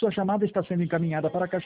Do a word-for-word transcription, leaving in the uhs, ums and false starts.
Sua chamada está sendo encaminhada para a caixa